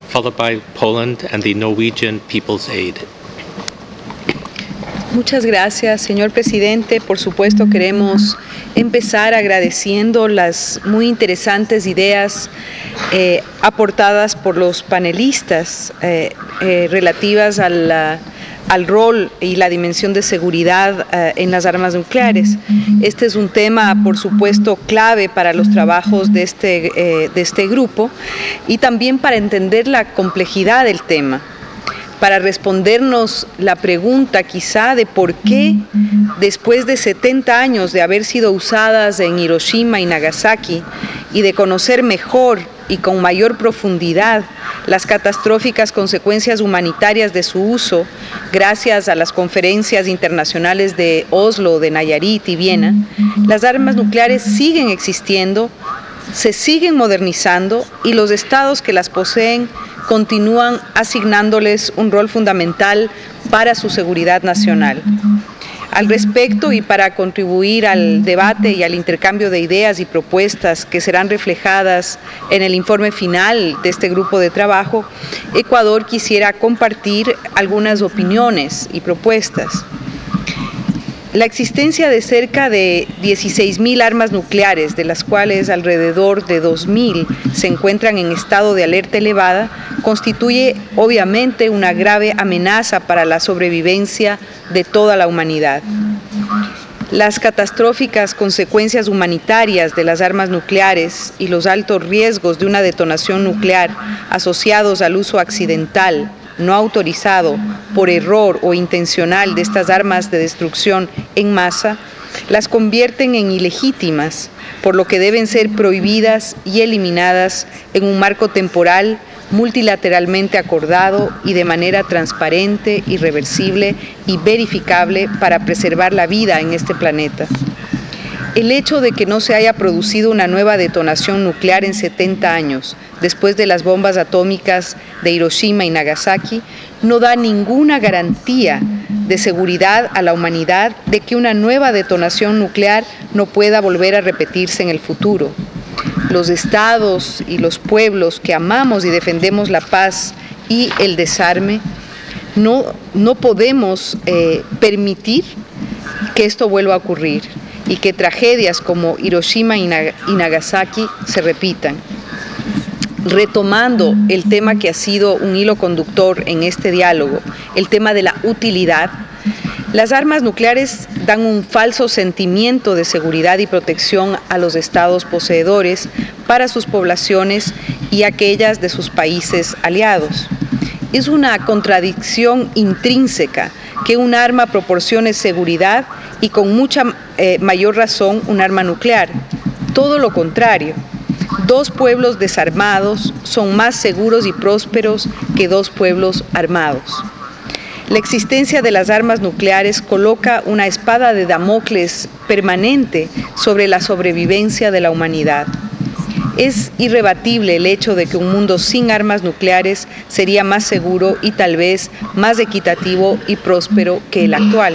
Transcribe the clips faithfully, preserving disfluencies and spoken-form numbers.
followed by Poland and the Norwegian People's Aid. Muchas gracias, señor presidente. Por supuesto, queremos empezar agradeciendo las muy interesantes ideas eh, aportadas por los panelistas eh, eh, relativas a la, al rol y la dimensión de seguridad eh, en las armas nucleares. Este es un tema, por supuesto, clave para los trabajos de este, eh, de este grupo y también para entender la complejidad del tema, para respondernos la pregunta quizá de por qué, después de setenta años de haber sido usadas en Hiroshima y Nagasaki y de conocer mejor y con mayor profundidad las catastróficas consecuencias humanitarias de su uso, gracias a las conferencias internacionales de Oslo, de Nayarit y Viena, las armas nucleares siguen existiendo, se siguen modernizando y los estados que las poseen continúan asignándoles un rol fundamental para su seguridad nacional. Al respecto, y para contribuir al debate y al intercambio de ideas y propuestas que serán reflejadas en el informe final de este grupo de trabajo, Ecuador quisiera compartir algunas opiniones y propuestas. La existencia de cerca de dieciséis mil armas nucleares, de las cuales alrededor de dos mil se encuentran en estado de alerta elevada, constituye obviamente una grave amenaza para la sobrevivencia de toda la humanidad. Las catastróficas consecuencias humanitarias de las armas nucleares y los altos riesgos de una detonación nuclear asociados al uso accidental, no autorizado, por error o intencional de estas armas de destrucción en masa, las convierten en ilegítimas, por lo que deben ser prohibidas y eliminadas en un marco temporal multilateralmente acordado y de manera transparente, irreversible y verificable para preservar la vida en este planeta. El hecho de que no se haya producido una nueva detonación nuclear en setenta años, después de las bombas atómicas de Hiroshima y Nagasaki, no da ninguna garantía de seguridad a la humanidad de que una nueva detonación nuclear no pueda volver a repetirse en el futuro. Los estados y los pueblos que amamos y defendemos la paz y el desarme, no, no podemos eh, permitir que esto vuelva a ocurrir y que tragedias como Hiroshima y Nagasaki se repitan. Retomando el tema que ha sido un hilo conductor en este diálogo, el tema de la utilidad, las armas nucleares dan un falso sentimiento de seguridad y protección a los estados poseedores para sus poblaciones y aquellas de sus países aliados. Es una contradicción intrínseca que un arma proporcione seguridad y con mucha eh, mayor razón un arma nuclear. Todo lo contrario. Dos pueblos desarmados son más seguros y prósperos que dos pueblos armados. La existencia de las armas nucleares coloca una espada de Damocles permanente sobre la sobrevivencia de la humanidad. Es irrebatible el hecho de que un mundo sin armas nucleares sería más seguro y tal vez más equitativo y próspero que el actual.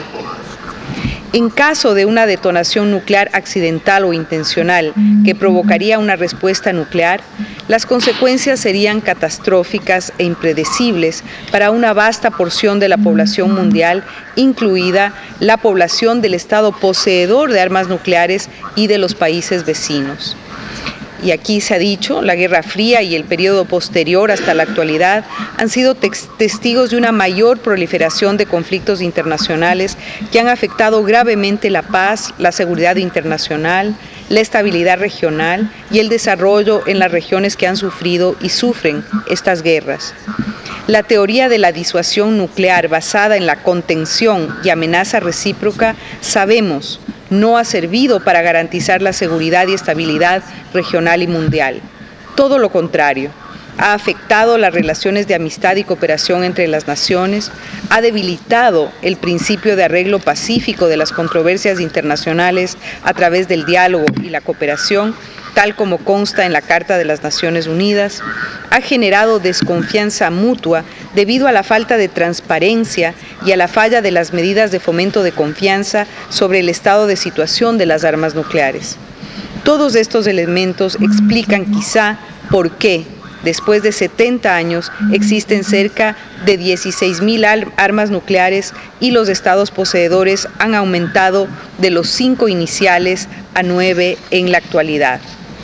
En caso de una detonación nuclear accidental o intencional que provocaría una respuesta nuclear, las consecuencias serían catastróficas e impredecibles para una vasta porción de la población mundial, incluida la población del Estado poseedor de armas nucleares y de los países vecinos. Y aquí se ha dicho, la Guerra Fría y el periodo posterior hasta la actualidad han sido testigos de una mayor proliferación de conflictos internacionales que han afectado gravemente la paz, la seguridad internacional, la estabilidad regional y el desarrollo en las regiones que han sufrido y sufren estas guerras. La teoría de la disuasión nuclear basada en la contención y amenaza recíproca, sabemos, no ha servido para garantizar la seguridad y estabilidad regional y mundial. Todo lo contrario, ha afectado las relaciones de amistad y cooperación entre las naciones, ha debilitado el principio de arreglo pacífico de las controversias internacionales a través del diálogo y la cooperación, tal como consta en la Carta de las Naciones Unidas, ha generado desconfianza mutua debido a la falta de transparencia y a la falla de las medidas de fomento de confianza sobre el estado de situación de las armas nucleares. Todos estos elementos explican quizá por qué, después de setenta años, existen cerca de dieciséis mil armas nucleares y los estados poseedores han aumentado de los cinco iniciales a nueve en la actualidad.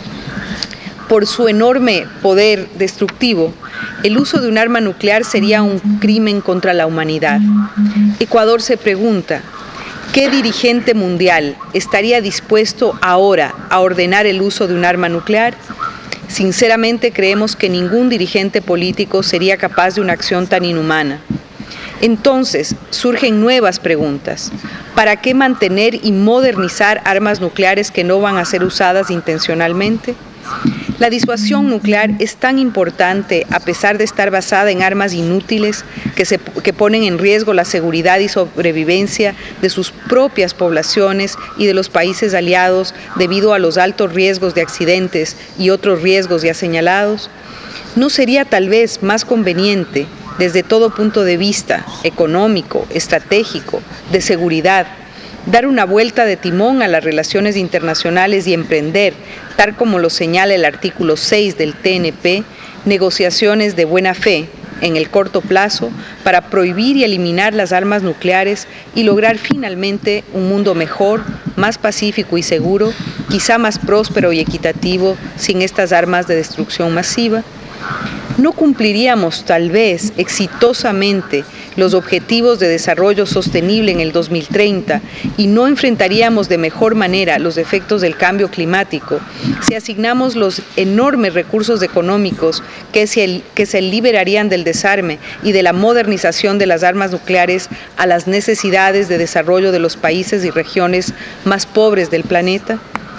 Por su enorme poder destructivo, el uso de un arma nuclear sería un crimen contra la humanidad. Ecuador se pregunta, ¿qué dirigente mundial estaría dispuesto ahora a ordenar el uso de un arma nuclear? Sinceramente creemos que ningún dirigente político sería capaz de una acción tan inhumana. Entonces surgen nuevas preguntas. ¿Para qué mantener y modernizar armas nucleares que no van a ser usadas intencionalmente? La disuasión nuclear es tan importante a pesar de estar basada en armas inútiles que, se, que ponen en riesgo la seguridad y sobrevivencia de sus propias poblaciones y de los países aliados debido a los altos riesgos de accidentes y otros riesgos ya señalados. ¿No sería tal vez más conveniente, desde todo punto de vista económico, estratégico, de seguridad, dar una vuelta de timón a las relaciones internacionales y emprender, tal como lo señala el artículo seis del T N P, negociaciones de buena fe en el corto plazo para prohibir y eliminar las armas nucleares y lograr finalmente un mundo mejor, más pacífico y seguro, quizá más próspero y equitativo sin estas armas de destrucción masiva? ¿No cumpliríamos tal vez exitosamente los objetivos de desarrollo sostenible en el dos mil treinta y no enfrentaríamos de mejor manera los efectos del cambio climático si asignamos los enormes recursos económicos que se, que se liberarían del desarme y de la modernización de las armas nucleares a las necesidades de desarrollo de los países y regiones más pobres del planeta?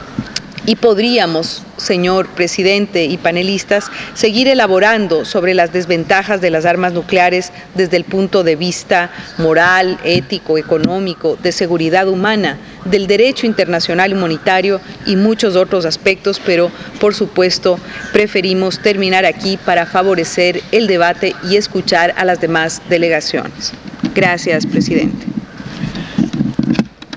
Y podríamos, señor presidente y panelistas, seguir elaborando sobre las desventajas de las armas nucleares desde el punto de vista moral, ético, económico, de seguridad humana, del derecho internacional humanitario y muchos otros aspectos, pero por supuesto preferimos terminar aquí para favorecer el debate y escuchar a las demás delegaciones. Gracias, presidente.